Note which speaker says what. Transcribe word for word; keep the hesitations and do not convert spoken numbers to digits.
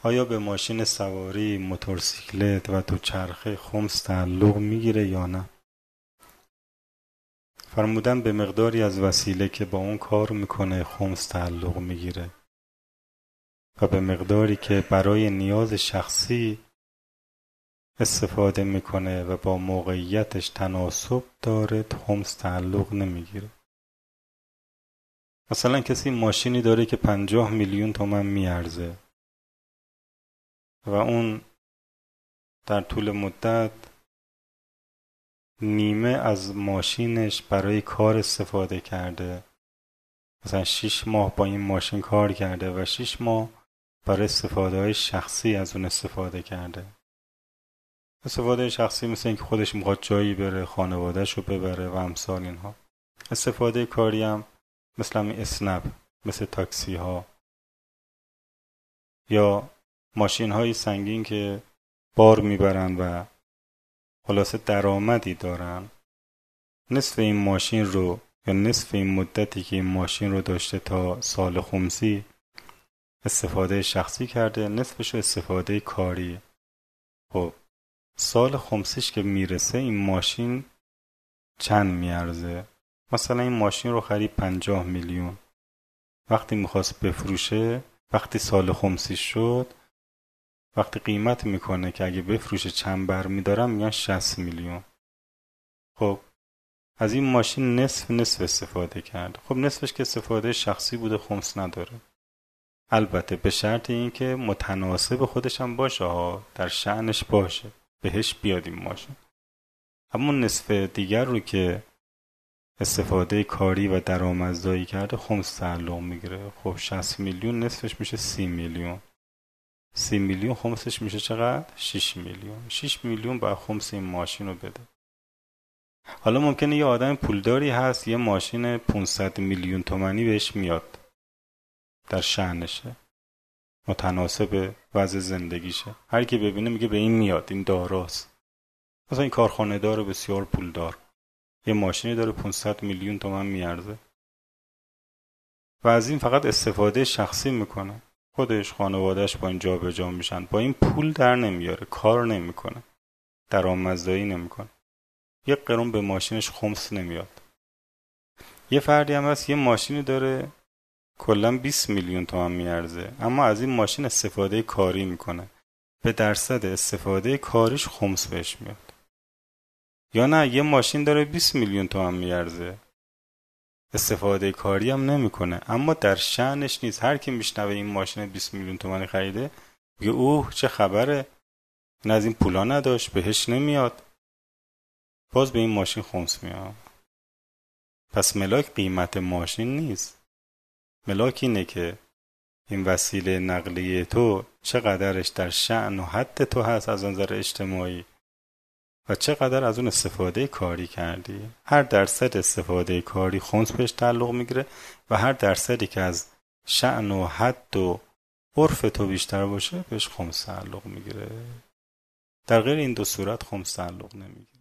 Speaker 1: آیا به ماشین سواری، موتورسیکلت و دوچرخه خمس تعلق میگیره یا نه؟ فرمودن به مقداری از وسیله که با اون کار میکنه خمس تعلق میگیره و به مقداری که برای نیاز شخصی استفاده میکنه و با موقعیتش تناسب داره خمس تعلق نمیگیره. مثلا کسی ماشینی داره که پنجاه میلیون تومان میارزه و اون در طول مدت نیمه از ماشینش برای کار استفاده کرده، مثلا شش ماه با این ماشین کار کرده و شش ماه برای استفاده های شخصی از اون استفاده کرده. استفاده شخصی مثل اینکه خودش میخواد جایی بره، خانواده‌شو رو ببره و امثال اینها. استفاده کاری هم مثل همین اسنپ، مثل تاکسی ها یا ماشین های سنگین که بار میبرن و خلاصه درآمدی دارن. نصف این ماشین رو یا نصف این مدتی که این ماشین رو داشته تا سال خمسی استفاده شخصی کرده، نصفش رو استفاده کاری. خب سال خمسیش که میرسه این ماشین چند میارزه؟ مثلا این ماشین رو خرید پنجاه میلیون، وقتی میخواست بفروشه، وقتی سال خمسیش شد، وقتی قیمت میکنه که اگه بفروشه چند بر میدارم، میگن شصت میلیون. خب از این ماشین نصف نصف استفاده کرد. خب نصفش که استفاده شخصی بوده خمس نداره، البته به شرط این که متناسب خودش هم باشه ها، در شأنش باشه، بهش بیاد این ماشین. اما نصف دیگر رو که استفاده کاری و درآمدزایی کرده خمس تعلق میگیره. خب شصت میلیون نصفش میشه سی میلیون، سی میلیون خمسش میشه چقدر؟ شش میلیون. شش میلیون باید خمس این ماشین رو بده. حالا ممکنه یه آدم پولداری هست یه ماشین پانصد میلیون تومانی بهش میاد، در شأنشه، متناسب وضع زندگیشه، هر کی ببینه میگه به این میاد، این داراست. مثلا این کارخانه دار بسیار پولدار یه ماشینی داره پانصد میلیون تومان میارزه و از این فقط استفاده شخصی میکنه، خودش خانوادهش با این جا به جا میشن، با این پول در نمیاره، کار نمیکنه، درآمدزایی نمیکنه، یک قرون به ماشینش خمس نمیاد. یه فردی هم هست یه ماشینی داره کلا بیست میلیون تومان میارزه، اما از این ماشین استفاده کاری میکنه، به درصد استفاده کاریش خمس بهش میاد. یا نه یه ماشین داره بیست میلیون تومان میارزه، استفاده کاری هم نمیکنه، اما در شأنش نیست. هر کی میشنوه این ماشین بیست میلیون تومانی خریده میگه اوه چه خبره، این از این پولا نداشت، بهش نمیاد، باز به این ماشین خمس میاد. پس ملاک قیمت ماشین نیست، ملاک اینه که این وسیله نقلیه تو چقدرش در شأن و حد تو هست از نظر اجتماعی و چقدر از اون استفاده کاری کردی. هر درصد استفاده کاری خمس بهش تعلق میگیره و هر درصدی که از شأن و حد و عرف تو بیشتر باشه بهش خمس تعلق میگیره. در غیر این دو صورت خمس تعلق نمیگیره.